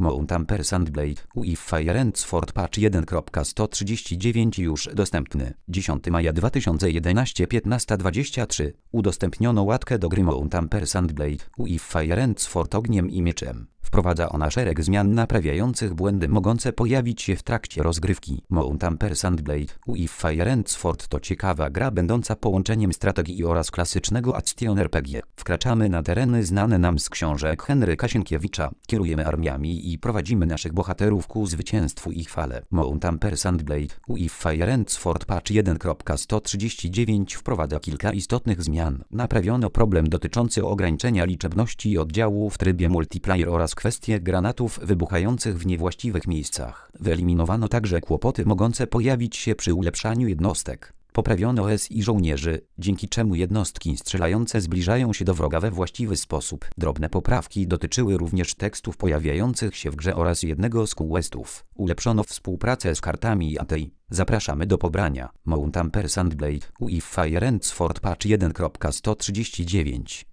Mount Ampersand Blade UEF Fire and Sword Patch 1.139 już dostępny. 10 maja 2011 15:23 udostępniono łatkę do gry Mount Ampersand Blade UEF Fire and Sword ogniem i mieczem. Wprowadza ona szereg zmian naprawiających błędy mogące pojawić się w trakcie rozgrywki. Mount Ampersand Blade UEF Fire and Sword to ciekawa gra będąca połączeniem strategii oraz klasycznego action RPG. Wkraczamy na tereny znane nam z książek Henryka Sienkiewicza, kierujemy armiami i prowadzimy naszych bohaterów ku zwycięstwu i chwale. Mount Ampersand Blade UEF Fire and Sword Patch 1.139 wprowadza kilka istotnych zmian. Naprawiono problem dotyczący ograniczenia liczebności oddziału w trybie multiplayer oraz kwestie granatów wybuchających w niewłaściwych miejscach. Wyeliminowano także kłopoty mogące pojawić się przy ulepszaniu jednostek. Poprawiono SI żołnierzy, dzięki czemu jednostki strzelające zbliżają się do wroga we właściwy sposób. Drobne poprawki dotyczyły również tekstów pojawiających się w grze oraz jednego z questów. Ulepszono współpracę z kartami ATI. Zapraszamy do pobrania. Mount Ampersand Blade UEF Fire and Sword Patch 1.139